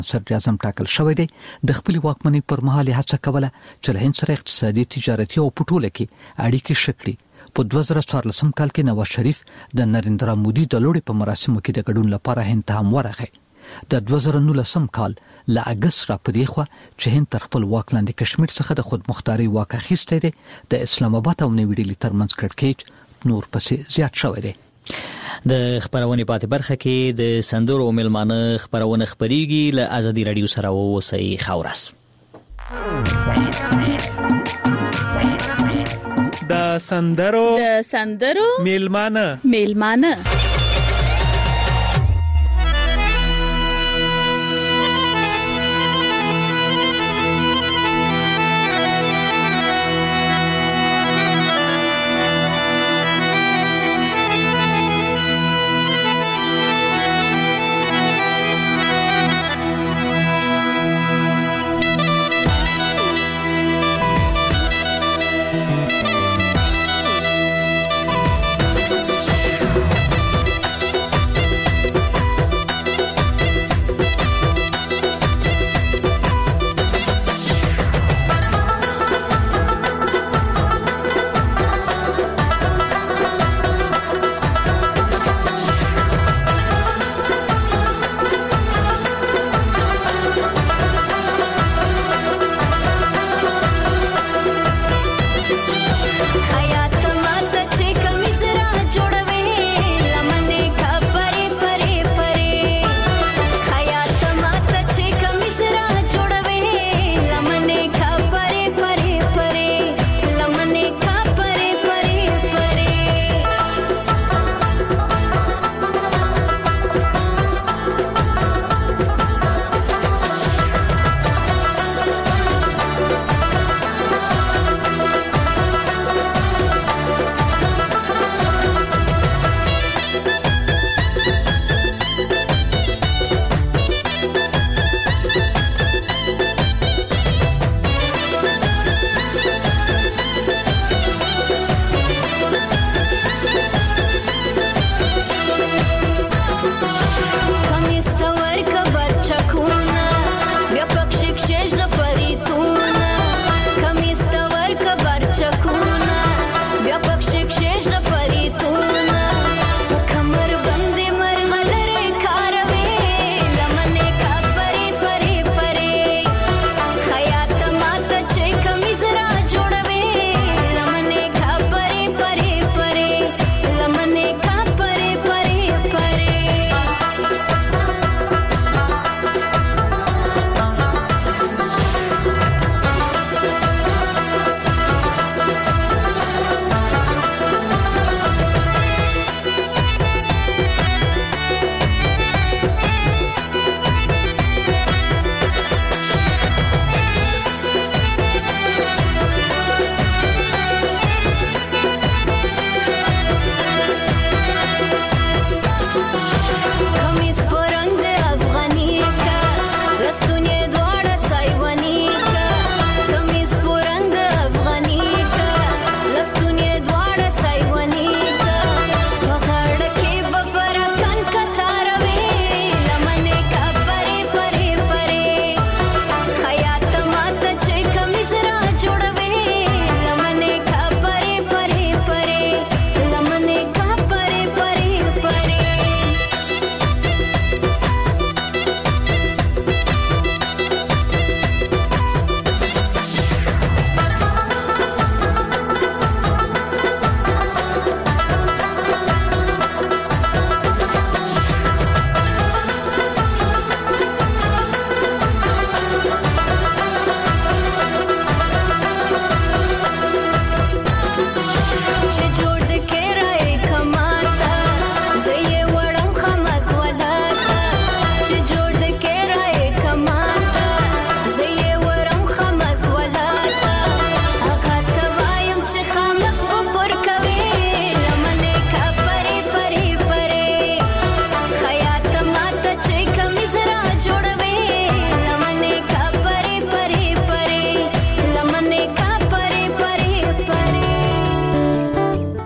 صدر اعظم ټاکل شوی دی. د خپل واکمنۍ پر مهال هڅه کوله چې له هند سره اقتصادي، تجارتي او پټوله کې اړیکې شکړي. په 2014 کال کې نواز شریف د نریندرا مودي د لوړې په مراسمو کې د ګډون لپاره هند ته هم ورغی. د 2019 کال له اگست را پدې خو چې هند تر خپل واک لاندې کشمیر څخه د خود مختاري واک اخیستی دی. د اسلام آباد او نوې ډیلي ترمنځ کړکېچ نور پسې زیات شوی دی. د خبرونې پاتې برخه کې د سندرو ملمانه خبرونه خبريږي. له ازادي رادیو سره اوسئ خاورس. د سندرو ملمانه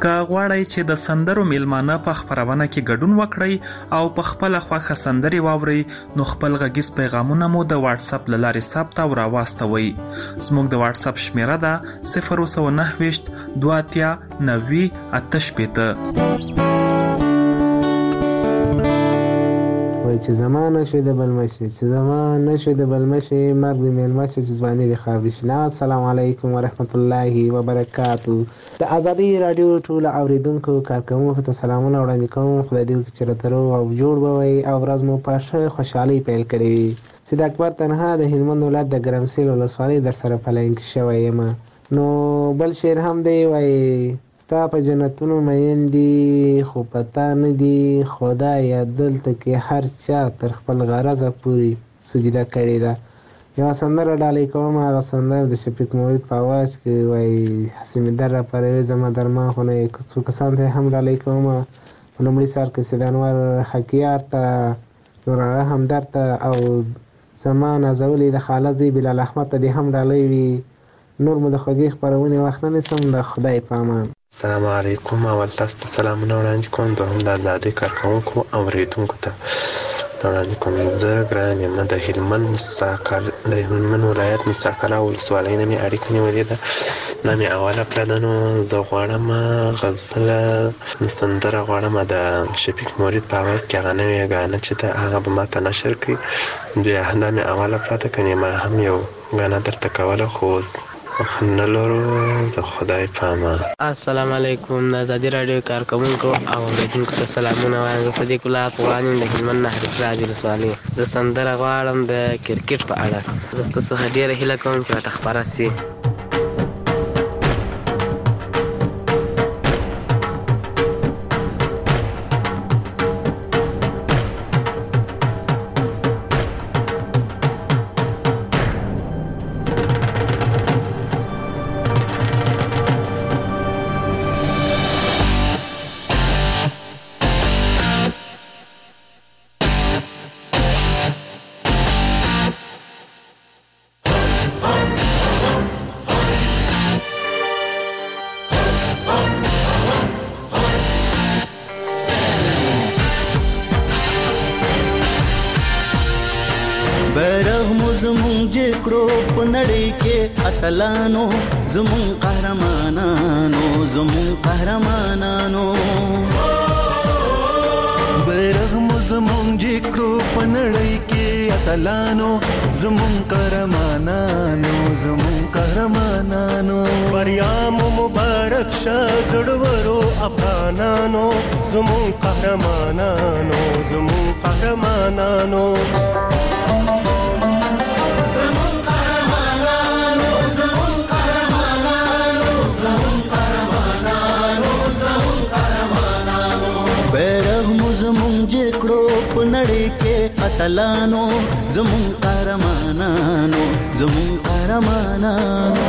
که غواړئ چې د سندرو میلمانه په خپرونه کې ګډون وکړئ او په خپله خوښه سندرې واورئ نو خپل غږیز پیغامونه مو د واتس اپ له لارې ثبت او راواستوئ. زموږ د واتس اپ شمیره ده 029 2 90 88. وای چې زمانه شوی د بلمشي چې زمانه شوی د بلمشي مرګ د میلمشي چې ځواني د خابشنا. السلام علیکم ورحمت الله وبرکاتو. د ازادي رادیو ټول اوریدونکو کارکوونکو ته سلامونه وړاندې کوم. خدای دې وکړي چې راته روغ او جوړ ووي او ورځ مو په ښه خوشحالۍ پیل کړې وي. چې د اکبر تنها د هلمند ولایت د ګرمسیر ولسوالۍ در سره په لاین کې شوی یم. نو بل شعر هم دی وایي ستا په جنتونو مین دي خو پتا نه دي خدایه دلته کې هر چا تر خپل غرضه پورې سجده کړې ده. یوه سندره ډالۍ کوم. هغه سندره د شفیق مورید په اواز کې وایي حسین در راپاروي زما درمان خو نه څو کسان ته هم ډالۍ کوم. په لومړي سر کې سید انور حکیار ته نور همدرد ته او زما نازولې د خاله زی بلال احمد ته دې هم ډالۍ وي. نور مو د خوږې خپرونې وخت نه نیسم. د خدای په امان. السلام علیکم. اول تاسو ته سلامونه وړاندې کوم. دوهم د ازادۍ کارکوونکو او اورېدونکو ته وړاندې کوم. زه ګران یم د هلمند ولایت مستقله ولسوالۍ نه مې اړیکه نیولې ده. دا مې اوله پرده نو زه غواړم غزله سندره غواړم د شفیق مورید په اواز کې هغه نوې ګانه چې ده هغه به ما ته نشر کړي. دا مې اوله پرده کنې ما هم یو ګانه درته کوله خو نه لرو. د خدای په امان. السلام علیکم. د ازادي رادیو کارکوونکو او اوریدونکو ته سلامونه وایم. زه صدیق الله افغان یم د هلمند نهر اسراج ولسوالۍ. زه سندره غواړم د کرکټ په اړه. زه ستاسو څخه ډېره هیله کوم چې راته خپره شي. اتلانو زمون قهرمانانو زمون قهرمانانو بیرغ زمون جکړو پنړی کې اتلانو زمون قهرمانانو زمون قهرمانانو. بریام مبارک شه زړورو افغانانو زمون قهرمانانو زمون قهرمانانو. نړۍ کې اتلانو زمون قهرمانانو زمون قهرمانانو.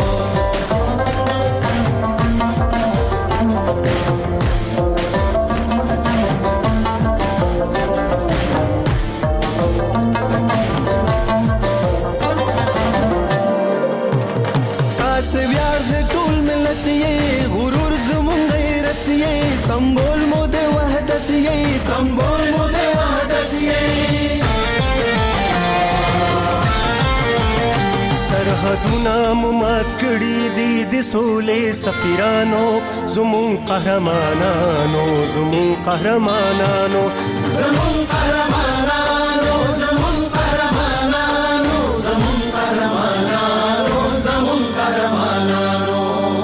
تاسو ویاړ د ټول ملت یې غرور زمون غیرت یې سمبول مو د وحدت یې سمبول مو د سرحدونه مو مات کړي دي د سولې سفیرانو زمون قهرمانانو زمون قهرمانانو زمون قهرمانانو زمون قهرمانانو زمون قهرمانانو زمون قهرمانانو.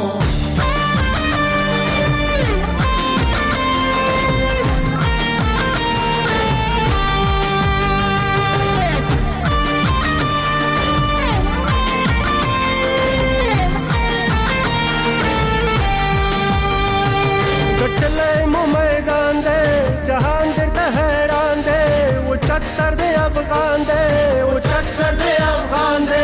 سر دے افغان دے وہ چک سر دے افغان دے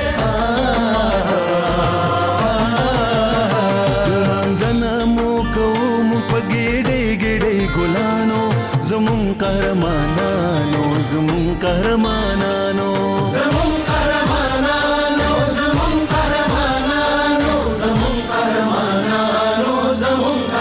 منزنا مو کوم پګېډې ګېډې ګلانو زمون قهرمانانو زمون قهرمانانو زمون قهرمانانو زمون قهرمانانو زمون قهرمانانو زمون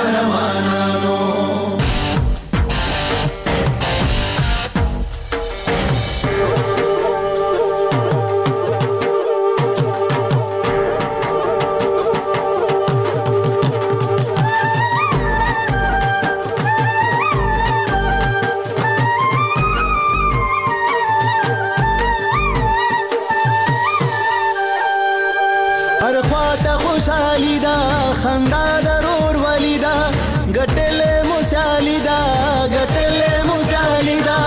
خوشحالي دا خندا ضرور ولیدا ګټلې موسالي دا ګټلې موسالي دا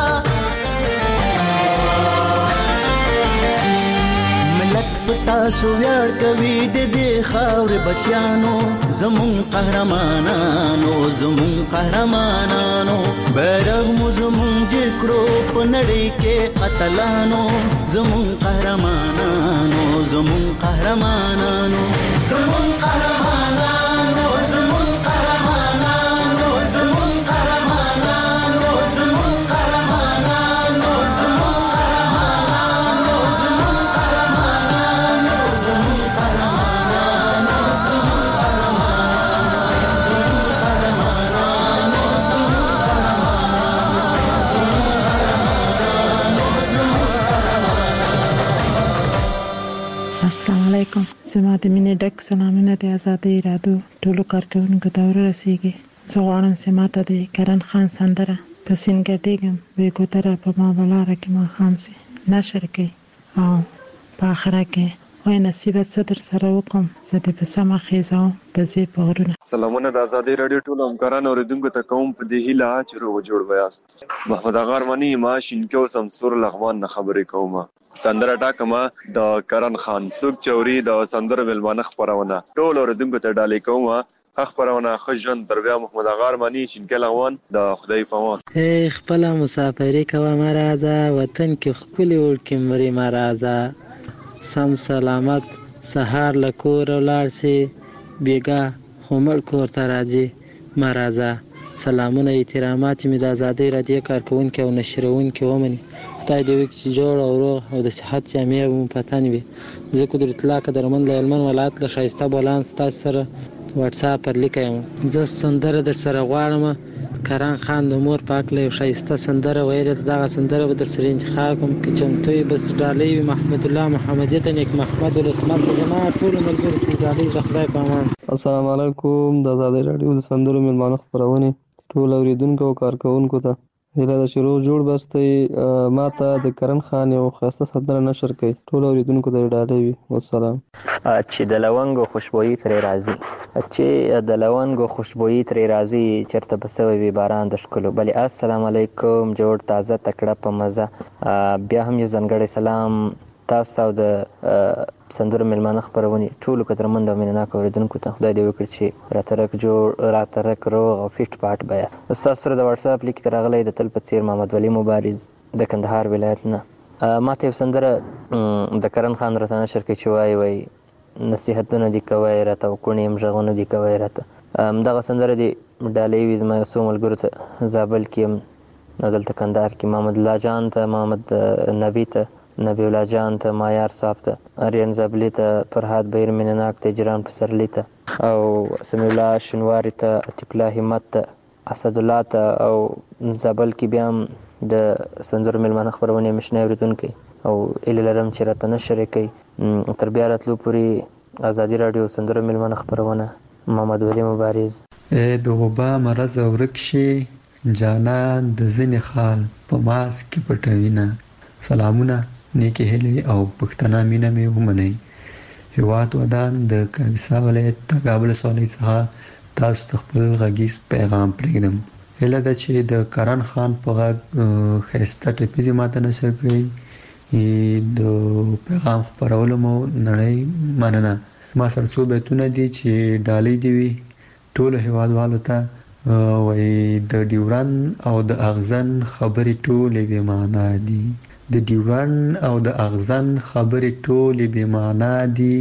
ملت پتا سو ویاړ کوي د دې خاور بچیانو زمون قهرمانانو زمون قهرمانانو بیرغ مو زمون جکړو په نړۍ کې قتلانو زمون قهرمانانو زمون قهرمانانو زمون قهرمانانو زمون قهرمانانو زمون قهرمانانو زمون قهرمانانو زمون قهرمانانو زمون قهرمانانو زمون قهرمانانو السلام علیکم. زما د مینې ډک سلامونه د آزادۍ رادیو ټولو کارکوونکو ته ورسیږي. زه غواړم چې ماته د کرن خان سندره په سینګټېږم وی کوتره په ما بلاره کې ماښام سي نشر کوي او په آخره کې وای نصیبت صدر سره وکم زه د په سمه خیزاو په زی په غرونه. سلامونه د آزادۍ رادیو ټولو همکارانو اوریدونکو ته کوم په دې هیله چې روغ جوړ ویاست. محمد اغا ارماني ما شینکو سمسور لغمان نه خبرې کوم. سندره ټاکما د کرن خان سوق چوري د سندره ملمانه خبرونه ټول اوریدونکو ته ډالې کوم. خبرونه خجن تربیه محمد اغا ارماني شینکو لغمان د خدای په امان. خپل مسافرې کوه مرزه وطن کې خپل وړکې مري مرزه سم سلامت سهار لکور ولار سي بیګا همړ کور ته راځي مرزه. سلامونه احترامات می د آزادۍ رادیو کارکونکو او نشرونکو ومني. خدای دې وکړي جوړ او روغ او د صحت جامع مو پاتان وي. زه قدرت الله قدرمن له علمن ولایت له شایسته بولان تاسو سره واتس اپ پر لیکم. زه سندره در سره غواړم کرن خان د مور پاک له شایسته سندره ویل دغه سندره به در سره انتخاب کوم چې چمتوي بس ډالۍ محمد الله محمدیه ته نیک محمد الاسلام په جنا ټول ملګرو ته ډالۍ د خدای په امان. السلام علیکم. د آزادۍ رادیو د سندرو ملمانه خبرونه ټول اوریدونکو او کارکونکو ته هیله ده چې روغ جوړ بستئ. ما ته د کرن خان یو ښایسته سندره نشر کړئ. ټول اوریدونکو ته ډالۍ وي. والسلام. چې د لونګو خوشبويي ترې راځي چې د لونګو خوشبويي ترې راځي چرته بسوي وي باران د ښکلو بلې. السلام علیکم. جوړ تازه تکړه په مزه. بیا هم یو ځانګړی سلام تاسو ته د سندرو ملمانه خبرونه ټولو قدرمند او مینناک اوریدونکو ته. خدای دې وکړي چې راترک روغ او فټ پاټ بیا. تاسو سره د واتس اپ لیک ترغلې د تل په څیر محمد ولی مبارز د کندهار ولایت نه. ما ته سندره د کرن خان راته نشر کې چوي وای نصيحتونه دي کوي راته او کونیم ژغونه دي کوي راته. دغه سندره دي ډالۍ وي زما سو ملګرو ته زابل کې نو دلته کندهار کې محمد الله جان ته محمد نبی ته نبی الله جان ته مایار صاحب ته اریان زابلی ته فرهاد بیر مینناک ته جران پسرلی ته او سمی الله شنواری ته عتیق الله همت ته اسد الله ته او زابل کې بیا د سندرو ملمانه خبرونه مشنه اوریدونکو او الهلرم چې راته نشر کوي. تر بیا راتلو پوری آزادۍ رادیو سندرو ملمانه خبرونه محمد ولی مبارز. د وبا مرز ورکشي جانان د ځنې خال په ماس کې پټوینه. سلامونه نیکی هیلې او پښتنه مینه مې ومنئ. هیواد ودان د کاپیسا ولایت تګابل سوالۍ څخه تاسو ته خپل غږیز پیغام پرېږدم. هیله ده چې د کرن خان په غږ ښایسته ټپې دې ماته نشر کړئ. د پیغام خپرولو مو نړۍ مننه. ما سره څو بیتونه دي چې ډالۍ دي وي ټولو هیوادوالو ته. وایي د ډیورن او د اغزن خبرې ټولې بې معنا دي. د ډیورن او د اغزن خبرې ټولې بې معنا دي.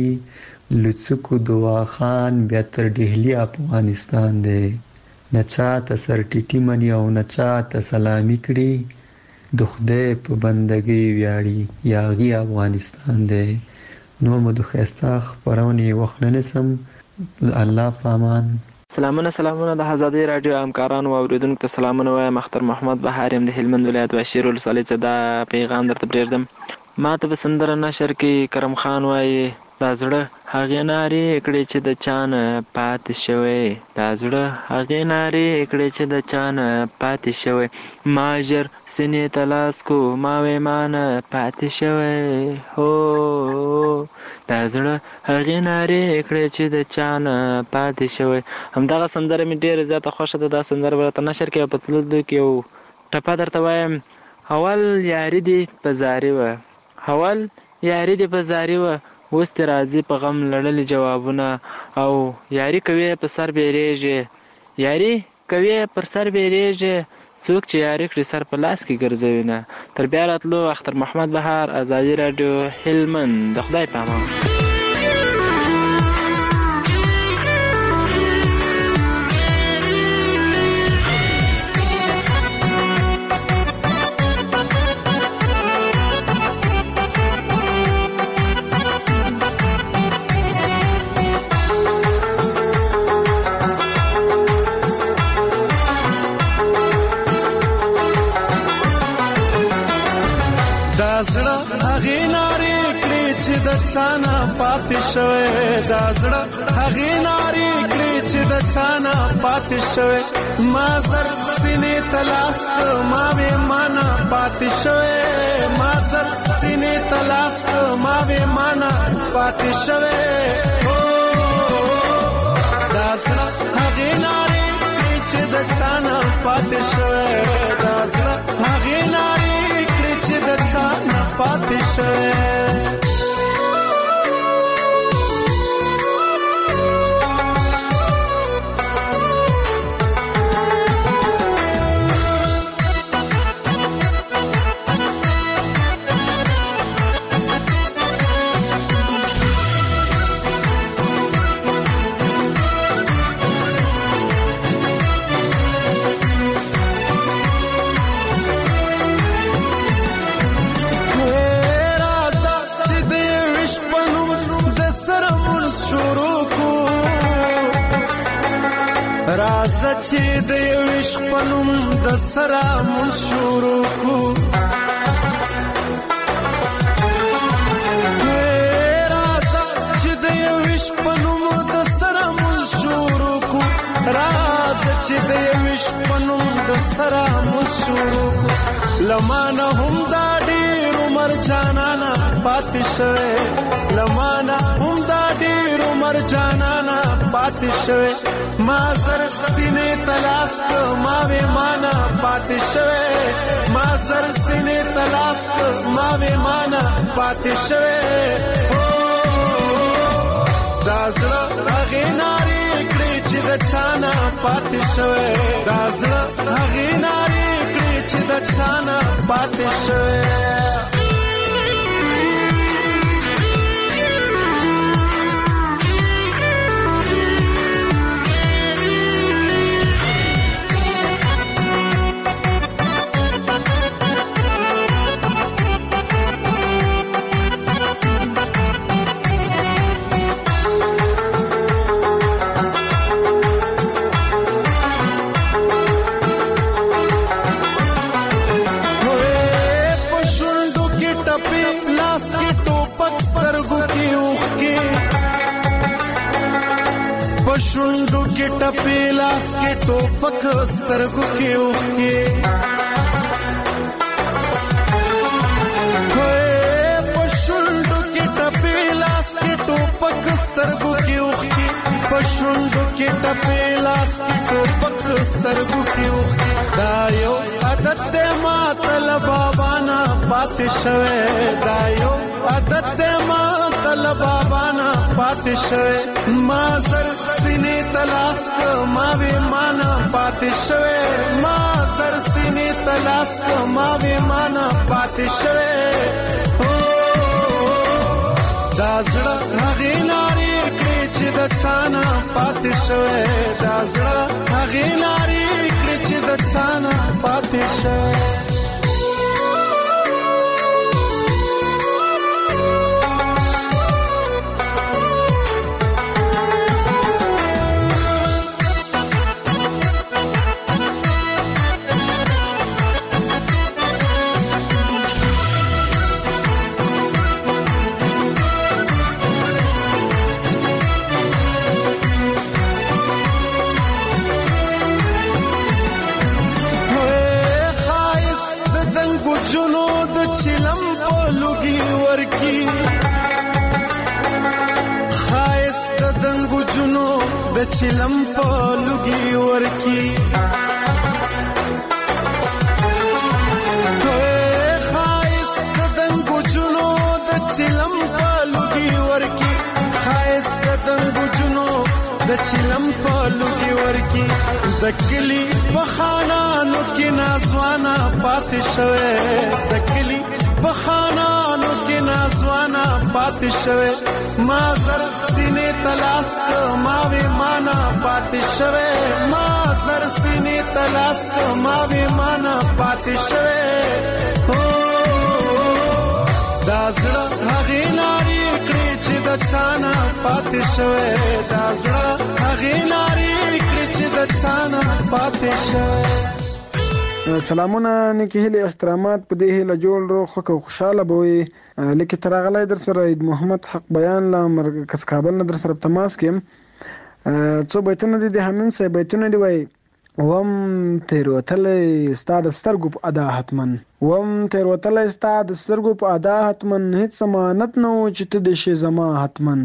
لڅکو دوا خان بیا تر ډهلي افغانستان دی. نه چاته سر ټیټي مني او نه چاته سلامي کړي. د خدای په بندګۍ ویاړي یاغي افغانستان دی. نو مو د ښایسته خپرونې وخت نه نیسم. الله په امان. سلامونه د آزادۍ رادیو همکارانو او اوریدونکو ته سلامونه وایم. اختر محمد بهار يم د هلمند ولایت بشیر ولسوالۍ څخه دا پیغام درته پرېږدم. ما ته به سندره نشر کې کرم خان وایي دا زړه هغې نارې کړې چې د چانه پاتې شوی، دا زړه هغې نارې کړې چې د چانه پاتې شوی، ما ژر سینې ته لاس کو ما وې مانه پاتې شوی، هو دا زړه هغې نارې کړې چې د چانه پاتې شوی. همدغه سندره مې ډېره زیاته خوښه ده. دا سندره به راته نشر کړي او په تللو کې یو ټپه درته وایم. اول یاري دې په زاري وه، اول یاري دې په زاري وه، اوس دې راځي په غم لړلي جوابونه، او یاري کوي په سر بیریږي، یاري کوي پر سر بیریږي، څوک چې یاري کړي سر په لاس کې ګرځوي نه. تر بیا راتلو. اختر محمد بهار، ازادي راډیو، هلمند. د خدای په امان. چانا پاتې شوی، دا زړه هغې نارې کړې چې د چانا پاتې شوی، ما زر سینې ته لاس که ما وې مانا پاتې شوی، ما زر سینې ته لاس که ما وې مانا پاتې شوی، دا زړه هغې نارې کړې چې د چانا پاتې شوی، دا زړه هغې نارې کړې چې د چانا پاتې شوی. راځه چې د یو عشق په نوم د سره مونږ شروع کو، راځه چې د یو عشق په نوم د سره مونږ شروع کو، راځه چې د یو عشق په نوم د سره مونږ شروع کو. لمانه هم دا ډېر عمر جانانه پاتې شوی، لمانه هم دا ډېر عمر جانانه پاتې شوی، ما زر سینې ته لاس که ما وې مانا پاتې شوی، ما زر سینې ته لاس که ما وې مانا پاتې شوی، دا زړه هغې نارې کړې چې د چانه پاتې شوی، دا زړه هغې نارې کړې چې د چانه پاتې شوی. شونډو کې ټپې لاس کې ټوپک سترګو کې اوښکې، په شونډو کې ټپې لاس کې ټوپک سترګو کې اوښکې، په شونډو کې ټپې لاس کې ټوپک سترګو کې اوښکې، دا یو عادت دی ماته له بابا نه پاتې شوی، دا یو عادت دی ماته له بابا نه پاتې شوی، ما زر سینې ته لاس که ما وې مانا پاتې شوی، ما زر سینې ته لاس که ما وې مانا پاتې شوی، دا زړه هغې نارې کړې چې د چانه پاتې شوی، دا زړه هغې نارې کړې چې د چانه پاتې شوی. لوګي ورکی خایست د دنګو جنو د چلم په لوګي ورکی خایست د دنګو جنو د چلم په لوګي ورکی خایست د دنګو جنو د چلم په لوګي ورکی د کلی په خانانو کې نازوانا پاتې شوه د کلی په خانانو کې نازوانا پاتې شوه ما زر سینې تلاس ما وې مانا پاتې شوه ما زر سینې تلاس ما وې مانا پاتې شوه دا زړه هغه ناری کړې چې د چانا پاتې شوه دا زړه هغه ناری کړې چې د چانا پاتې شوه. سلامونه نیکی هیله احترامات په دې هیله جوړ روغ او خوشاله بوي لکه ترغلای در سره عید محمد حق بیان لا مرکز کابل نه در سره تماس کیم څو بیتونه دي د حمیم صاحب بیتونه دی وای وم تیر وتلې استاد سترګو په ادا حتمن وم تیر وتلې استاد سترګو په ادا حتمن هیڅ ضمانت نه و چې ته د شي زما حتمن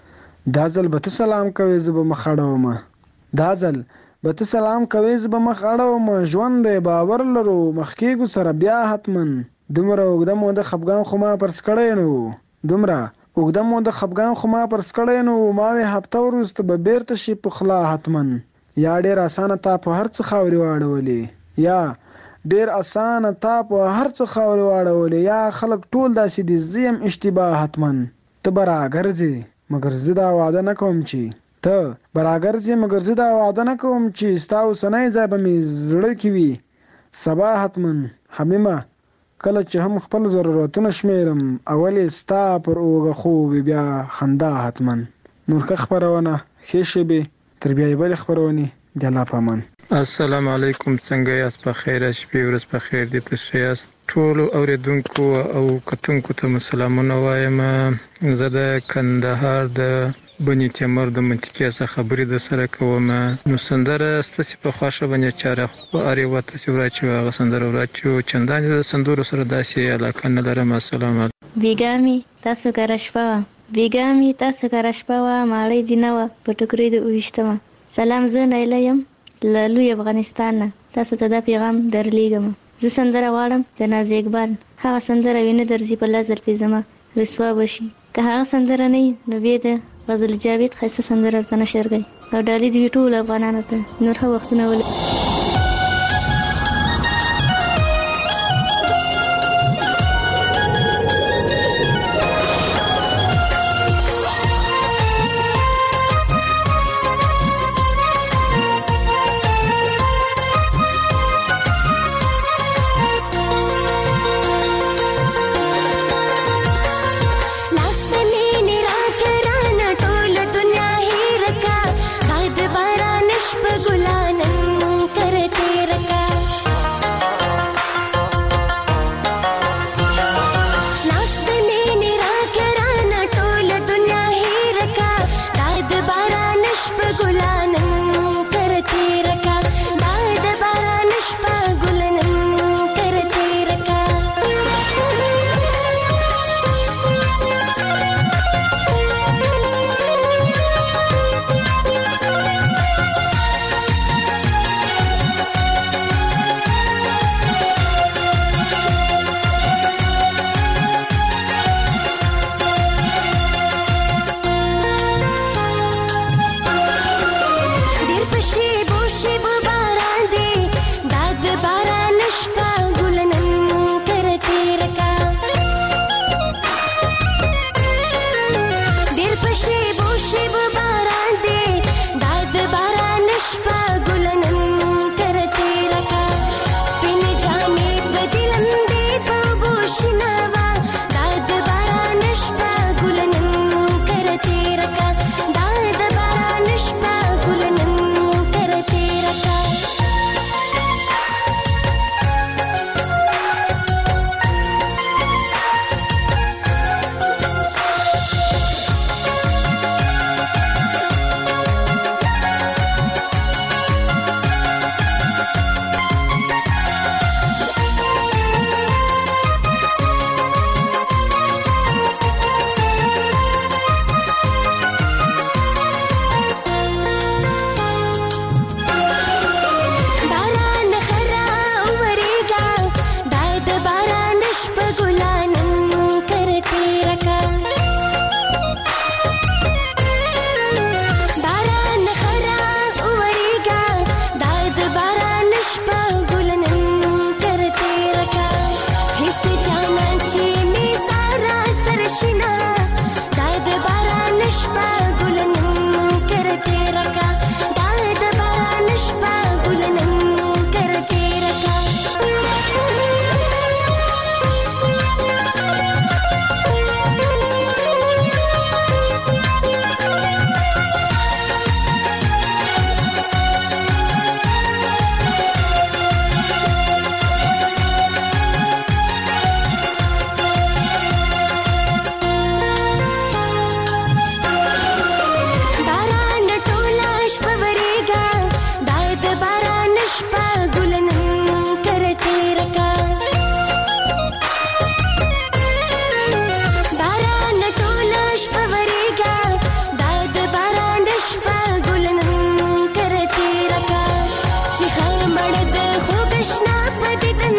دا ځل به سلام کوي زب مخړوم دا ځل به سلام کوي زب مخړوم ژوند باور لرو مخکېګو سره بیا حتمن دومره وګدم د خفګان خو ما پرس کړی نو دومره وګدم د خفګان خو ما پرس کړی نو ما وی هفته وروسته به بیرته شي په خلا حتمن یا ډیر اسانه تا په هر څه خاوري واړولې یا ډیر اسانه تا په هر څه خاوري واړولې یا خلک ټول داسې دي زیم اشتباه حتمن ته براګرځي مگر زدا وعده نکوم چې ته براګرځي مگر زدا وعده نکوم چې ستاو سنای زاب می زړه کی وی سبا حتمن حمیمه کله چې هم خپل ضرورتونه شمیرم اولی ستا پر اوغه خو بیا خندا حتمن نورکه خبرونه خېشه به تر بیا بل خبرونه د الله پامان. السلام علیکم څنګه یاست په خیر شپې ورځ په خیر دي تاسو یاست ټول اوریدونکو او کتونکو ته سلامونه وایم زه د کندهار د بني تیمور د منطقې څخه خبرې د سره کوم نو سندره ستاسو په خواشه باندې چاره خو اړ وته چې ورچو هغه سندره ورچو چندان د سندرو سره داسې علاقه نه لرم. السلام علیکم بیګامی تاسو کرشپا بیګامی تاسو کرشپا مالې دینه په ټکرې د وښتما سلام زه نه یم لالو افغانستان تاسو ته دا پیغام درلیږم زه سندره واړم د ناز اقبال هغه سندره وینه درځي په لازر پیزما رسوا بشي که هغه سندره نه نو بیا د غزل جاوید خاصه سندره ځنه شرګي او ډالې دی ټول افغانانو ته نور هغه وختونه ول ګلانن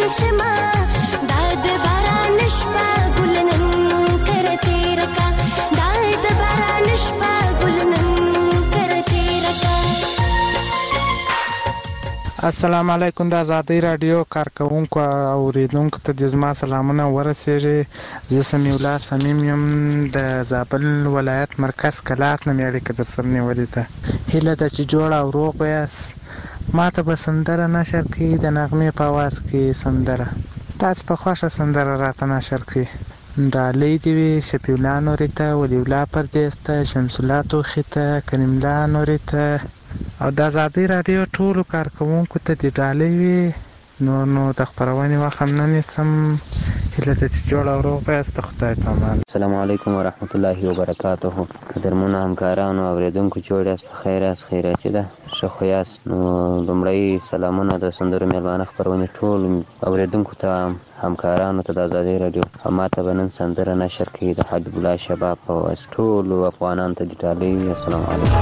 شما داد باران شپا ګلنن کرته رکا داد باران شپا ګلنن کرته رکا. السلام علیکم. د آزادۍ رادیو کارکونکو او اوریدونکو ته د زما سلامونه ورسیږي. زه سمیع الله صمیم یم د زابل ولایت مرکز کلاخ نه مې اړیکه در سره نیولې ده. هیله ده چې جوړ او روغ یاست. ما ته به سندره نشر کړي د نغمې په اواز کې سندره ستاسو په خوښه سندره راته نشر کړي. ډالۍ دې وي شفیع الله نوري ته، ولي الله پردیس ته، شمس الله توخي ته، کریم الله نوري ته او د آزادۍ رادیو ټولو کارکوونکو ته دې ډالۍ وي. نو د خپرونې وخت هم نه نیسم. هیله ده چې جوړ او روغ یاست. د خدای په امان. السلام علیکم ورحمت الله وبرکاته. قدرمنو همکارانو اوریدونکو جوړ یاست، په خیر یاست، خیریاتي ده، ښه خو یاست. نو لومړی سلامونه د سندرو میلمانه خپرونې ټولو اوریدونکو ته، همکارانو ته د آزادۍ رادیو. ما ته به نن سندره نشر کړي د حبیب الله شباب په اواز. ټولو افغانانو ته دې ډالۍ وي. السلام علیکم.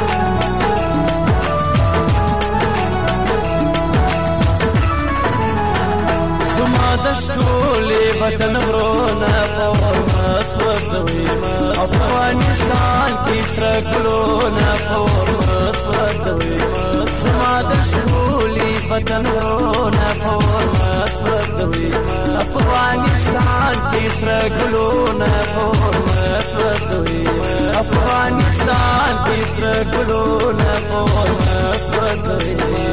دشکولی وطن ورونه پورمس وزویما افغانستان کی سره ګلونه پورمس وزویما سما دشکولی وطن ورونه پورمس وزویما افغانستان کی سره ګلونه پورمس وزویما افغانستان کی سره ګلونه پورمس وزویما.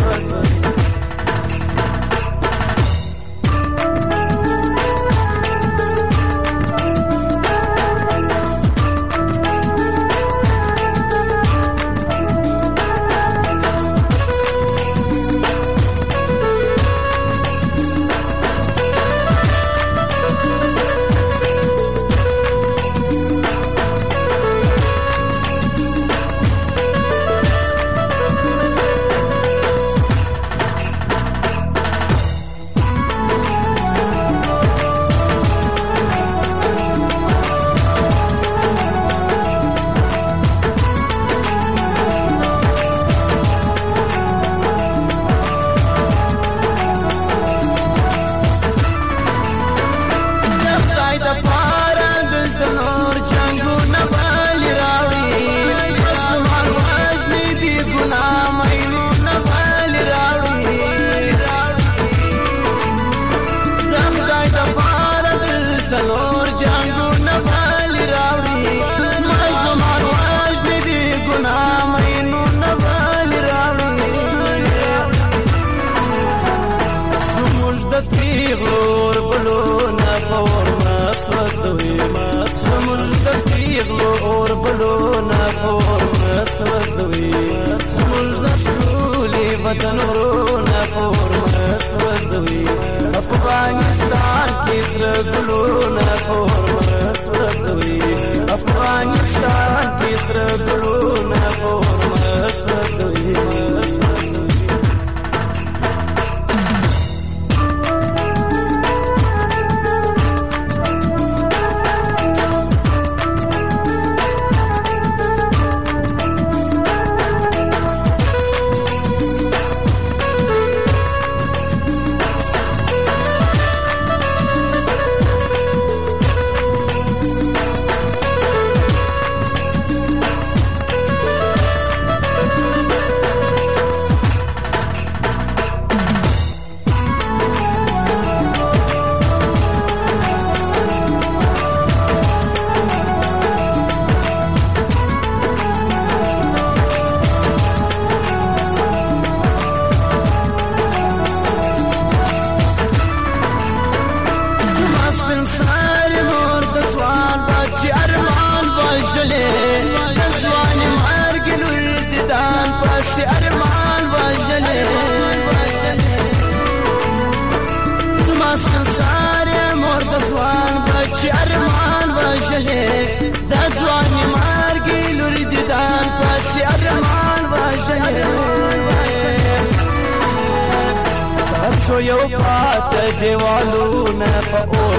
یو پات دیوالونه په اور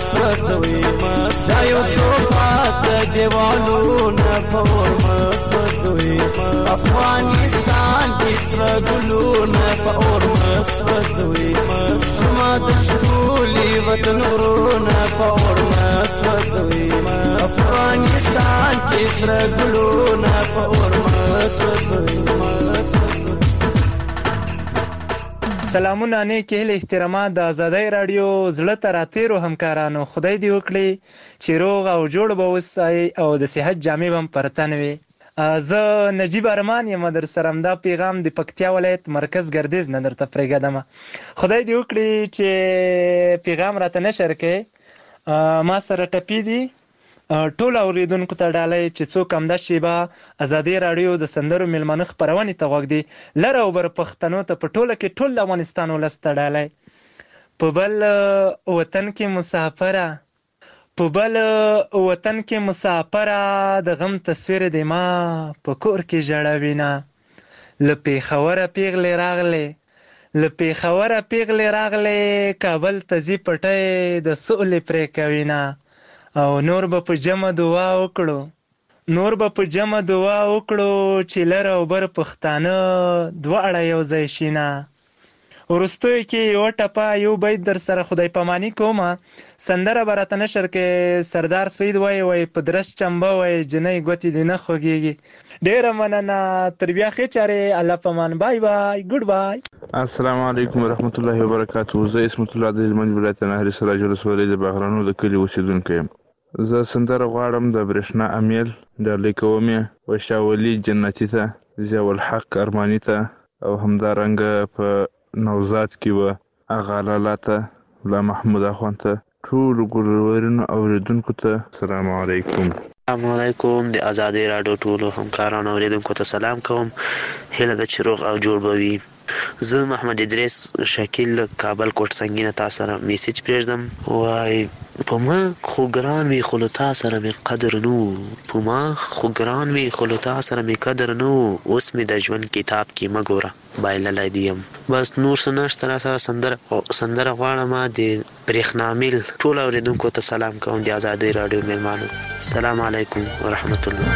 مسوځوي دا یو څو پات دیوالونه په اور مسوځوي افغانستان کې سره ګلونه په اور مسوځوي زما د ټولې وطن غرونه په اور مسوځوي افغانستان کې سره ګلونه په اور مسوځوي. سلامونه نیک هیلې احترامات د ازادۍ راډیو زړه ته راتېرو همکارانو، خدای دې وکړي چې روغ او جوړ به اوسئ او د صحت جامې به هم پر تن وي. زه نجیب ارمان یم در سره همدا پیغام د پکتیا ولایت مرکز ګردیز نه درته پرېږدم. خدای دې وکړي چې پیغام راته نشر کړې. ما سره ټپي دي ټول اوریدونکو ته ډالۍ چې څوک همدا شیبه ازادي راډیو د سندرو میلمانه خپرونې ته غوږ دی لر او بر پښتنو ته په ټوله کې ټول د افغانستان ولس ته ډالۍ. په بل وطن کې مسافره د غم تصویر دی ما په کور کې ژړوینه له پیښوره پیغلې راغلې کابل ته ځي پټۍ د سولې پرې کوینه او نور به په جمع دعا وکړو چې لر او بر پښتانه دواړه یو ځای شینه. وروستیو کې یو ټپه یو بیت در سره خدای پاماني کومه. سندره به راته نشر کې سردار سید وای په درست چمبه وای جنۍ ګوتې دې نه خوږېږي. ډېره مننه، تر بیا ښې چارې، الله پامان، بای بای، ګډ بای. السلام علیکم ورحمت الله وبرکاتہ. زه اسمت الله د هلمند ولایت نهري سراج ولسوالۍ د باغرانو د کلي اوسېدونکی یم. زه سندره غواړم د برېښنا امیل ډالۍ کوم یې وشاولي جنتي ته، ضیاءالحق ارماني ته او همدارنګه په نوزاد کې و اغا لالا ته، ملا محمود اخوان ته، ټولو ګلورینو اوریدونکو ته السلام علیکم. السلام علیکم. د ازادۍ راډیو ټولو همکارانو اوریدونکو ته سلام کوم. هیله ده چې روغ او جوړ به وي. زه محمد ادریس شکیل کابل کوټ سنگینه تا سره میسیج پرېږدم. وای په ما خو ګران وي خو له تا سره مې قدر نو اوس مې د ژوند کتاب کې مه ګوره بایللی دي یم. بس نور څه نشته را سره. سندره غواړم د برېښنا میل ټولو اورېدونکو ته سلام کوم د ازادۍ راډیو میلمانو. السلام علیکم ورحمت الله.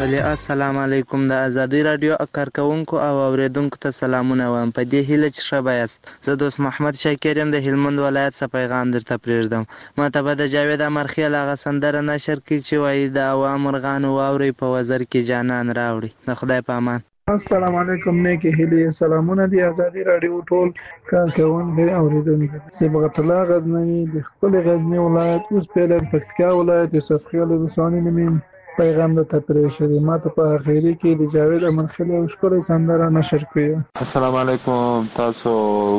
السلام علیکم. د ازادي رادیو کارکونکو او اوریدونکو ته سلامونه وایم. په دې هیله چې ښه به یاست. زه دوست محمد شاکر یم د هلمند ولایت څخه پیغام درته پرېږدم. ماته به د جاوید امرخیل هغه سندره نشر کړي چې وایي د هوا مرغانو واورئ په وزر کې جانان راوړي. د خدای په امان. السلام علیکم. نیکی هیلې سلامونه دی ازادي رادیو ټول کارکونکو اوریدونکو. صبغت الله غزنوي د خپل غزنی ولایت اوس په پکتیکا ولایت یوسف خیل رسانی نمیم پیغام د تپریشري ماته په اخیری کې د جاوید امرخیل او ښکلې سندره نشر کړي. السلام علیکم. تاسو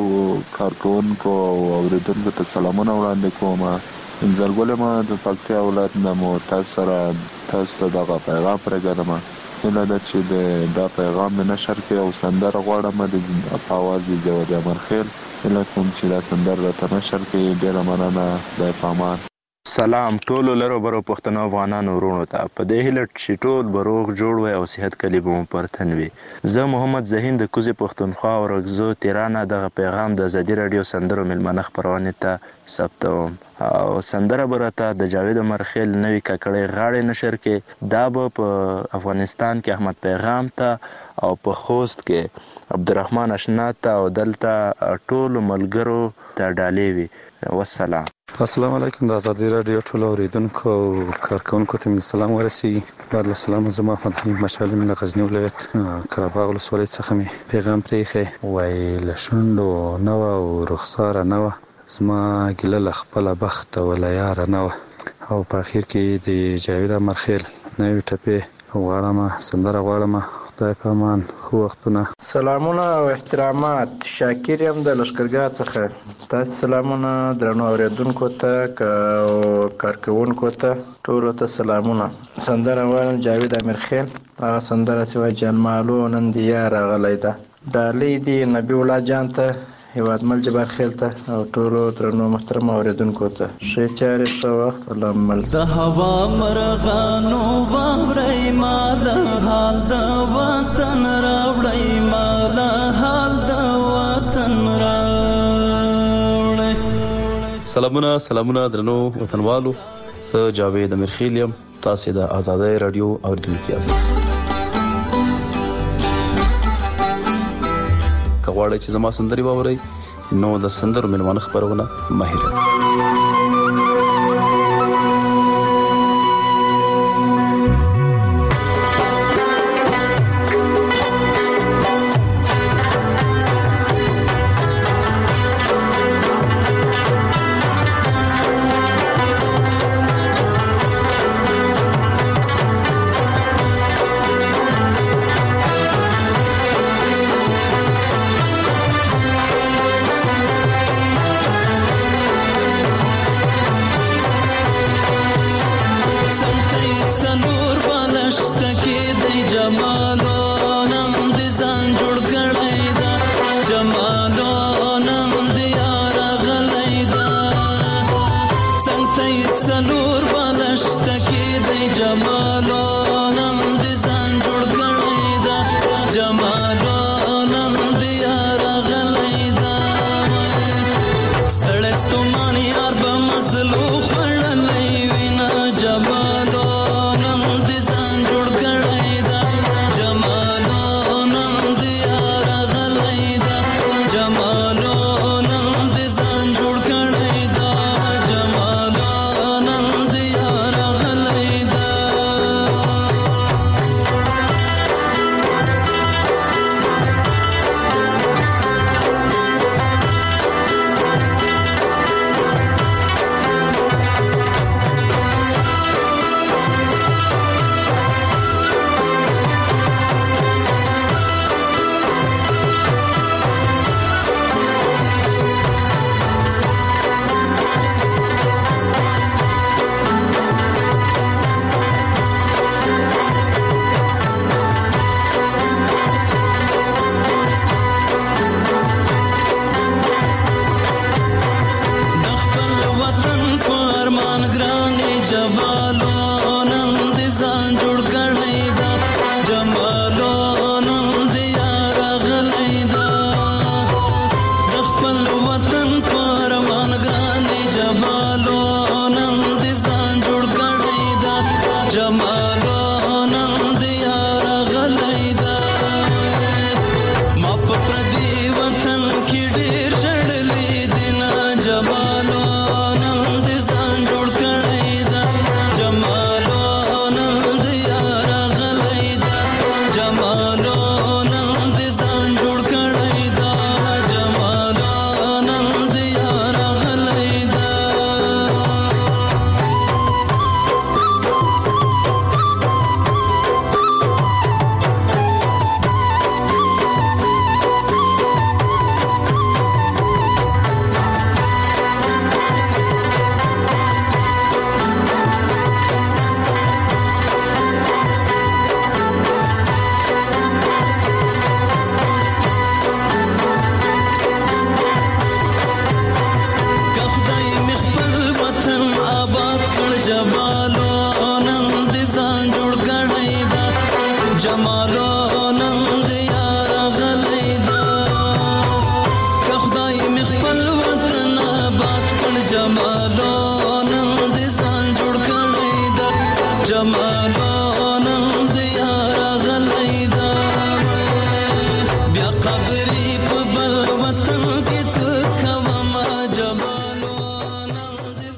کارکونکو اوریدونکو ته سلامونه وړاندې کوم. انځرګل ما د پکتیا ولایت نمو تاسو ته دغه پیغام پرېږدم. هیله ده چې دا پیغام د نشر کې او سندره غواړم د اواز د جاوید امرخیل. هیله کوم چې دا سندره راته نشر کې. ډېره مننه. خدای په امان. سلام ټولو لرو برو پښتنو افغانانو ورونو ته. په دې هیله چې ټول به روغ جوړ وي او صحت کلی به مو پر تن وي. زه محمد زهین د کوزې پښتونخوا او رګزو تیرانه دغه پیغام د ازادي رادیو سندرو میلمانه خپرونې ته ثبتوم. او سندره به راته د جاوید امرخیل نوي ککړې غاړې نشر کې. دا به په افغانستان کې احمد پیغام ته او په خوست کې عبدالرحمن اشنا ته او دلته ټولو ملګرو ته ډالۍ وي. والسلام. السلام علیکم. د ازادي رادیو ټول اوریدونکو او کارکونکو ته مې سلام ورسیږي. بعد له سلام زما احمد حنیف مشعل من غزنی ولایت قرهباغ ولسوالۍ څخه مې پیغام پرېښی. وایي له شونډو نه وه او رخساره نه وه، زما ګیله له خپله بخته وله یاره نه وه. او په اخر کې د جاوید امرخیل نوې ټپې غواړمه، سندره غواړمه. خدای په امان. ښه وختونه. سلامونه او احترامات. شاکر یم د لښکرګاه څخه. تاسو سلامونه درنو اوریدونکو ته او کارکونکو ته ټولو ته سلامونه. سندره وایم جاوید امرخیل، هغه سندره چې وایي جانمالو نن د یار راغلی ده. ډالۍ دي نبی الله جان ته، هیوادمل جبار خیل ته او ټولو درنو محترم اوریدونکو ته ښه چارې ښه وخت. الله مل. د هوا مرغانو واورئ مال حال د وطن راوړئ، مال حال د وطن راوړئ. سلامونه درنو وطنوالو. زه جاوید امرخیل یم. تاسو د آزادۍ رادیو اوریدونکو یاست. که غواړئ چې زما سندرې واورئ نو د سندرو میلمانه خپرونه مه هېروئ. جمالو نن دې ځان جوړ کړی دا جمالو نن دې یار غلی دا که خدای مې خپل وطن آباد کړ جمالو نن دې ځان جوړ کړی دا جمالو